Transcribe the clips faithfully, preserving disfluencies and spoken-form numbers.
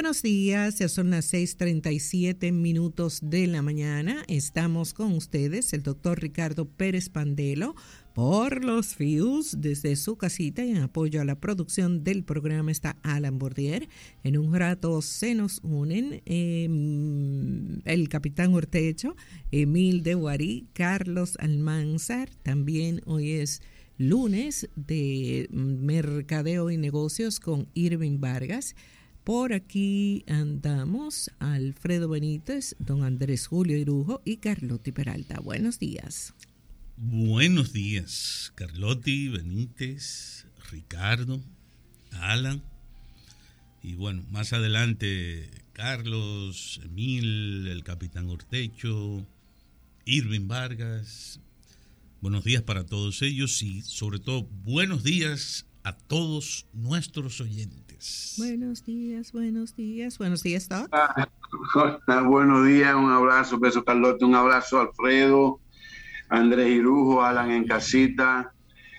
buenos días, ya son las seis treinta y siete minutos de la mañana. Estamos con ustedes, el doctor Ricardo Pérez Pandelo, por los Fius desde su casita, y en apoyo a la producción del programa está Alan Bordier. En un rato se nos unen eh, el capitán Ortecho, Emil de Guarí, Carlos Almanzar. También hoy es lunes de mercadeo y negocios con Irving Vargas. Por aquí andamos Alfredo Benítez, don Andrés Julio Irujo y Carlotti Peralta. Buenos días. Buenos días, Carlotti, Benítez, Ricardo, Alan. Y bueno, más adelante Carlos, Emil, el capitán Ortecho, Irving Vargas. Buenos días para todos ellos y sobre todo buenos días a todos nuestros oyentes. Buenos días, buenos días, buenos días, Doc. Ah, buenos días, un abrazo, beso Carlotti, un abrazo Alfredo, Andrés Irujo, Alan en casita,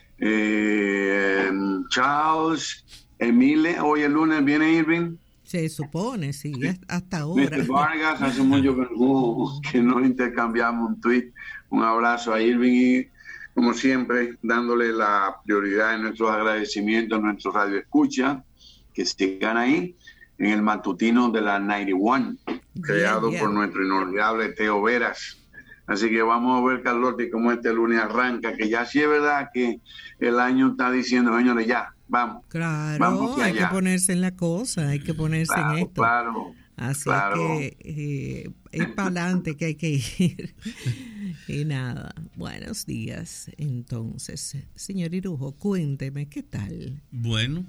eh, Charles, Emile, hoy el lunes viene Irving. Se supone, sí, hasta ahora. mister Vargas, hace mucho que no, que no intercambiamos un tweet. Un abrazo a Irving y, como siempre, dándole la prioridad en nuestros agradecimientos a nuestros radioescuchas, que sigan ahí en el matutino de la noventa y uno, creado yeah, yeah. por nuestro inolvidable Teo Veras. Así que vamos a ver, Carlotti, cómo este lunes arranca, que ya sí es verdad que el año está diciendo, señores, ya, vamos. Claro, vamos hay que ponerse en la cosa, hay que ponerse claro, en esto. Claro, Así claro. que eh, es para adelante que hay que ir. Y nada, buenos días. Entonces, señor Irujo, cuénteme, ¿qué tal? Bueno,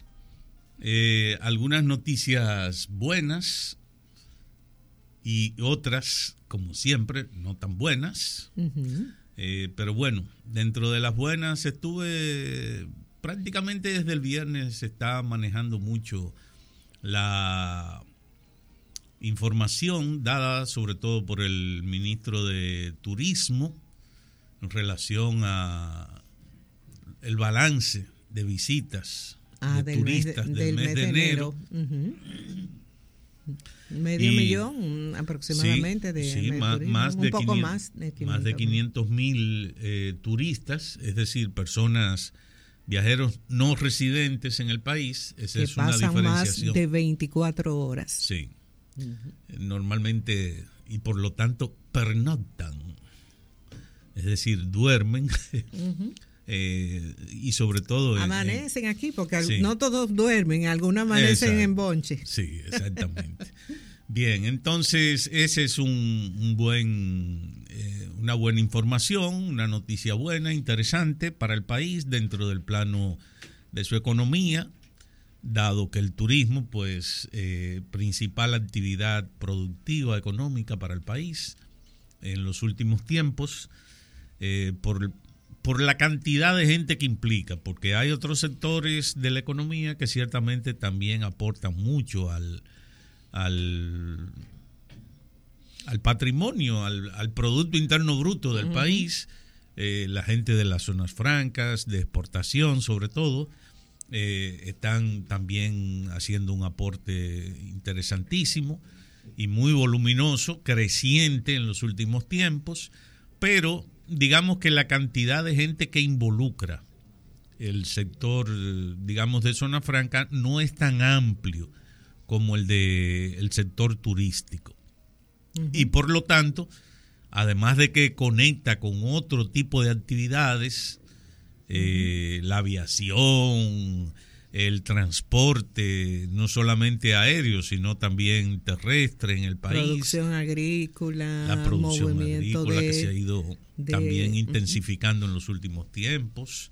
eh, algunas noticias buenas y otras, como siempre, no tan buenas. Uh-huh. Eh, pero bueno, dentro de las buenas estuve prácticamente desde el viernes, se está manejando mucho la información dada sobre todo por el ministro de Turismo en relación a el balance de visitas ah, de del turistas mes de, del, del mes de enero. enero. Uh-huh. Medio y, millón aproximadamente sí, de, sí, de más, turismo, más un de poco quinientos, más de quinientos, más de quinientos mil eh, turistas, es decir, personas, viajeros no residentes en el país. Esa que es una pasan diferenciación. Más de veinticuatro horas. Sí. Uh-huh. Normalmente, y por lo tanto pernoctan, es decir, duermen. Uh-huh. eh, y sobre todo amanecen en, aquí porque sí. no todos duermen, algunos amanecen Exacto. en bonche. Sí, exactamente. Bien, entonces ese es un, un buen eh, una buena información, una noticia buena, interesante para el país dentro del plano de su economía, dado que el turismo, pues, eh, principal actividad productiva económica para el país en los últimos tiempos, eh, por, por la cantidad de gente que implica, porque hay otros sectores de la economía que ciertamente también aportan mucho al, al, al patrimonio, al, al Producto Interno Bruto del uh-huh. país, eh, la gente de las zonas francas, de exportación sobre todo, Eh, están también haciendo un aporte interesantísimo y muy voluminoso, creciente en los últimos tiempos, pero digamos que la cantidad de gente que involucra el sector, digamos, de zona franca no es tan amplio como el de el sector turístico. Uh-huh. Y por lo tanto, además de que conecta con otro tipo de actividades, Eh, la aviación, el transporte, no solamente aéreo, sino también terrestre en el país. Producción agrícola, la producción movimiento agrícola de, que se ha ido de, también intensificando uh-huh. en los últimos tiempos.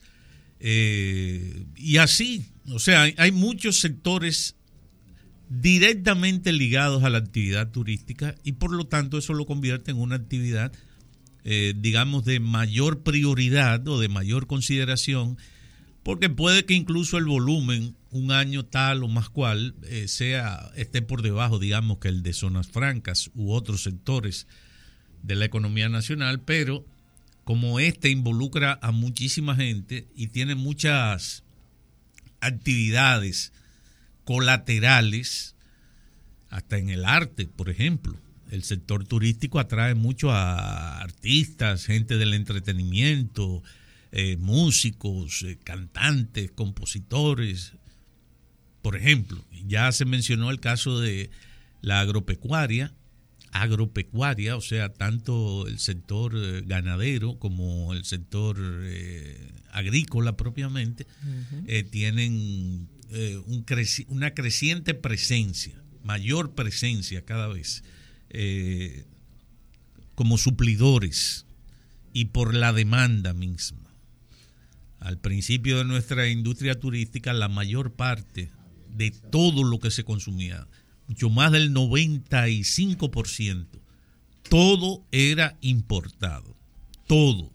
Eh, y así, o sea, hay, hay muchos sectores directamente ligados a la actividad turística y por lo tanto eso lo convierte en una actividad Eh, digamos, de mayor prioridad o de mayor consideración, porque puede que incluso el volumen, un año tal o más cual, eh, sea esté por debajo, digamos, que el de zonas francas u otros sectores de la economía nacional, pero como este involucra a muchísima gente y tiene muchas actividades colaterales, hasta en el arte, por ejemplo. El sector turístico atrae mucho a artistas, gente del entretenimiento, eh, músicos, eh, cantantes, compositores. Por ejemplo, ya se mencionó el caso de la agropecuaria, agropecuaria, o sea, tanto el sector eh, ganadero como el sector eh, agrícola propiamente, uh-huh. eh, tienen eh, un creci- una creciente presencia, mayor presencia cada vez, eh, como suplidores y por la demanda misma. Al principio de nuestra industria turística, la mayor parte de todo lo que se consumía, mucho más del noventa y cinco por ciento, todo era importado, todo,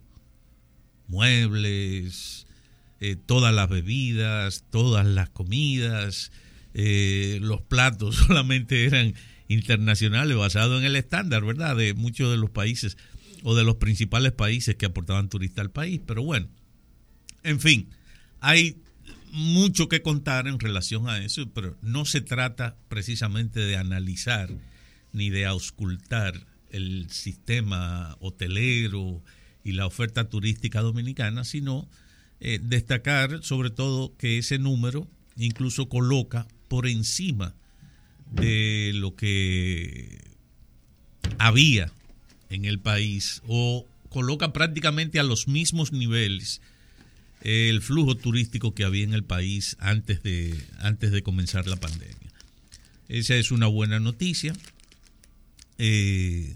muebles, eh, todas las bebidas, todas las comidas, eh, los platos solamente eran internacionales, basados en el estándar, ¿verdad?, de muchos de los países o de los principales países que aportaban turistas al país. Pero bueno, en fin, hay mucho que contar en relación a eso, pero no se trata precisamente de analizar ni de auscultar el sistema hotelero y la oferta turística dominicana, sino eh, destacar sobre todo que ese número incluso coloca por encima de lo que había en el país, o coloca prácticamente a los mismos niveles el flujo turístico que había en el país antes de, antes de comenzar la pandemia. Esa es una buena noticia. Eh,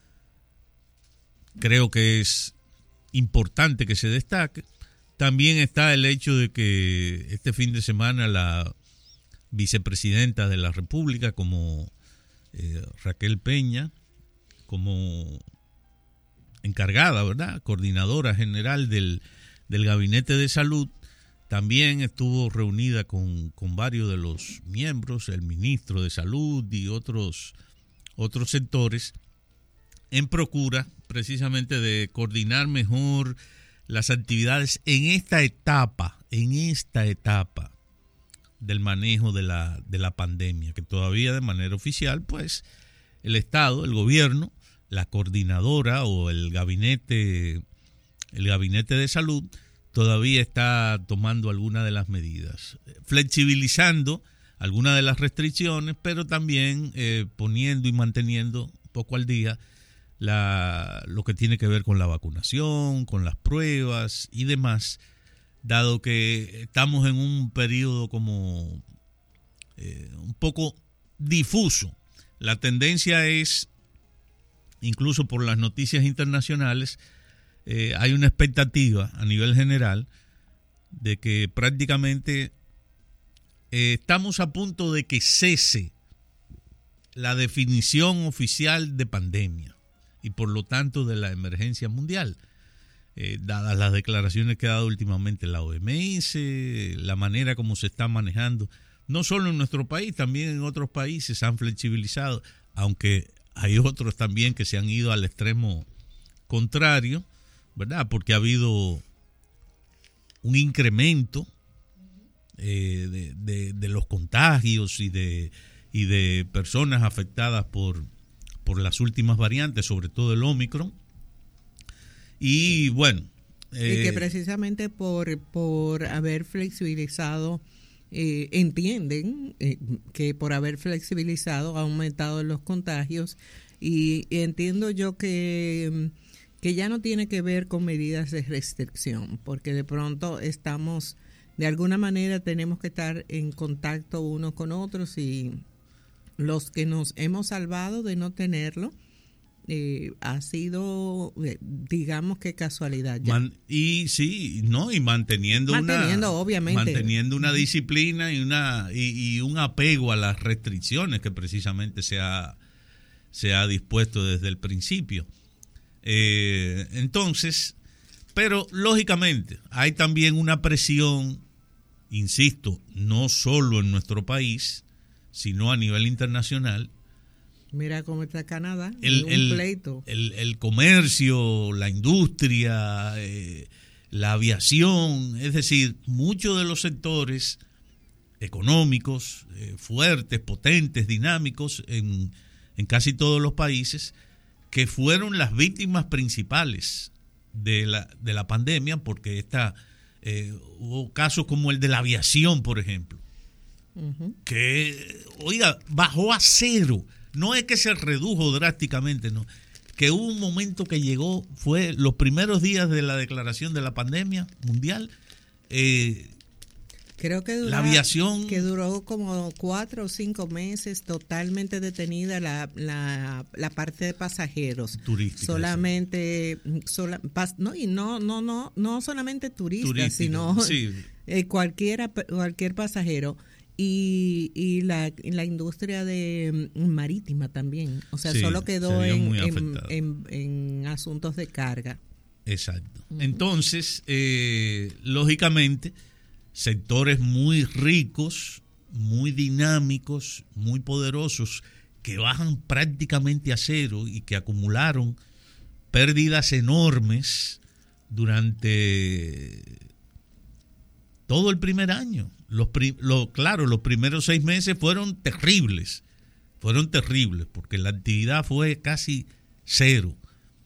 creo que es importante que se destaque. También está el hecho de que este fin de semana la vicepresidenta de la República, como eh, Raquel Peña, como encargada, ¿verdad?, coordinadora general del del Gabinete de Salud, también estuvo reunida con, con varios de los miembros, el ministro de Salud y otros, otros sectores, en procura precisamente de coordinar mejor las actividades en esta etapa, en esta etapa del manejo de la, de la pandemia, que todavía de manera oficial, pues, el Estado, el gobierno, la coordinadora o el gabinete El gabinete de salud todavía está tomando algunas de las medidas, flexibilizando algunas de las restricciones, pero también eh, poniendo y manteniendo poco al día la, lo que tiene que ver con la vacunación, con las pruebas y demás, dado que estamos en un periodo como eh, un poco difuso. La tendencia es, incluso por las noticias internacionales, Eh, hay una expectativa a nivel general de que prácticamente eh, estamos a punto de que cese la definición oficial de pandemia y por lo tanto de la emergencia mundial, eh, dadas las declaraciones que ha dado últimamente la O M S, la manera como se está manejando, no solo en nuestro país, también en otros países se han flexibilizado, aunque hay otros también que se han ido al extremo contrario, ¿verdad?, porque ha habido un incremento eh, de, de, de los contagios y de, y de personas afectadas por, por las últimas variantes, sobre todo el Omicron. Y bueno. Eh, y que precisamente por, por haber flexibilizado, eh, entienden eh, que por haber flexibilizado ha aumentado los contagios, y, y entiendo yo que... que ya no tiene que ver con medidas de restricción, porque de pronto estamos, de alguna manera tenemos que estar en contacto unos con otros, y los que nos hemos salvado de no tenerlo, eh, ha sido, digamos que casualidad ya. Man, y sí, no, y manteniendo, manteniendo una, obviamente. manteniendo una disciplina y una y, y un apego a las restricciones que precisamente se ha, se ha dispuesto desde el principio. Eh, entonces, pero lógicamente hay también una presión, insisto, no solo en nuestro país, sino a nivel internacional. Mira cómo está Canadá, el, un el, pleito. El, el comercio, la industria, eh, la aviación, es decir, muchos de los sectores económicos eh, fuertes, potentes, dinámicos en, en casi todos los países, que fueron las víctimas principales de la, de la pandemia, porque esta, eh, hubo casos como el de la aviación, por ejemplo, uh-huh. que, oiga, bajó a cero. No es que se redujo drásticamente, no. Que hubo un momento que llegó, fue los primeros días de la declaración de la pandemia mundial. Eh, Creo que, dura, la aviación, que duró como cuatro o cinco meses totalmente detenida la, la, la parte de pasajeros. Turística. Solamente, sí. sola, pas, no, y no, no, no, no solamente turistas, turística, sino sí. eh, cualquiera, cualquier pasajero. Y, y la, la industria de marítima también. O sea, sí, solo quedó en, en, en, en asuntos de carga. Exacto. Uh-huh. Entonces, eh, lógicamente, sectores muy ricos, muy dinámicos, muy poderosos, que bajan prácticamente a cero y que acumularon pérdidas enormes durante todo el primer año. Los, lo, claro, los primeros seis meses fueron terribles, fueron terribles, porque la actividad fue casi cero.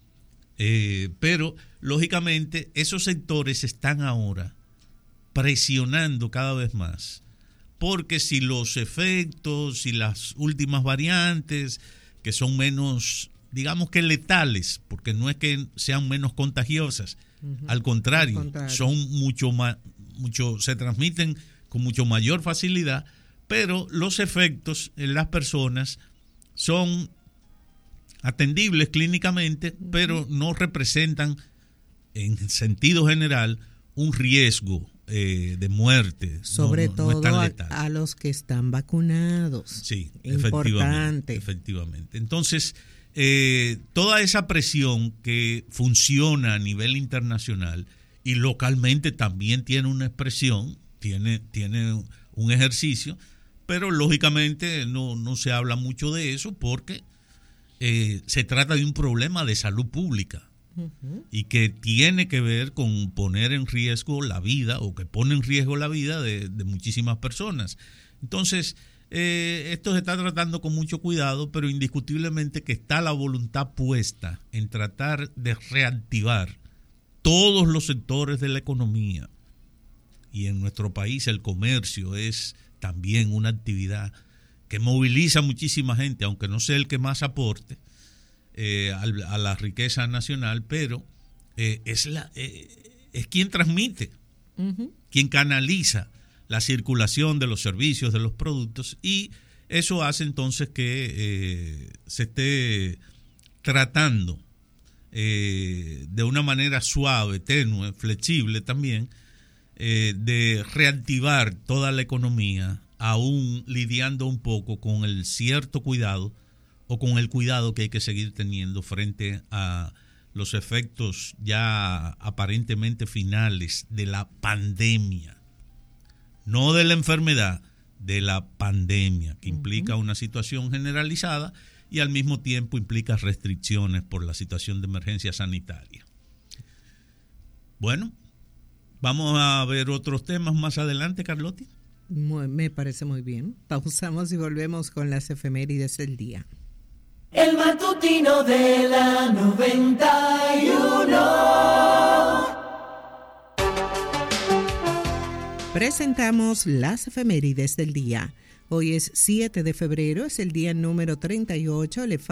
Eh, pero, lógicamente, esos sectores están ahora presionando cada vez más, porque si los efectos, si las últimas variantes, que son menos, digamos que letales, porque no es que sean menos contagiosas, uh-huh. al contrario, al contrario, son mucho más, mucho, se transmiten con mucho mayor facilidad, pero los efectos en las personas son atendibles clínicamente, uh-huh. pero no representan en sentido general un riesgo eh, de muerte. Sobre no, no, todo no a, a los que están vacunados. Sí, importante. Efectivamente. efectivamente. Entonces, eh, toda esa presión que funciona a nivel internacional y localmente también tiene una expresión, Tiene, tiene un ejercicio, pero lógicamente no, no se habla mucho de eso porque eh, se trata de un problema de salud pública uh-huh. y que tiene que ver con poner en riesgo la vida o que pone en riesgo la vida de, de muchísimas personas. Entonces, eh, esto se está tratando con mucho cuidado, pero indiscutiblemente que está la voluntad puesta en tratar de reactivar todos los sectores de la economía. Y en nuestro país el comercio es también una actividad que moviliza muchísima gente, aunque no sea el que más aporte eh, a, a la riqueza nacional, pero eh, es, la, eh, es quien transmite, uh-huh. quien canaliza la circulación de los servicios, de los productos, y eso hace entonces que eh, se esté tratando eh, de una manera suave, tenue, flexible también, Eh, de reactivar toda la economía, aún lidiando un poco con el cierto cuidado o con el cuidado que hay que seguir teniendo frente a los efectos ya aparentemente finales de la pandemia, no de la enfermedad, de la pandemia, que implica una situación generalizada y al mismo tiempo implica restricciones por la situación de emergencia sanitaria. Bueno, vamos a ver otros temas más adelante, Carlotti. Muy, me parece muy bien. Pausamos y volvemos con las efemérides del día. El matutino de la noventa y uno. Presentamos las efemérides del día. Hoy es siete de febrero, es el día número treinta y ocho. Le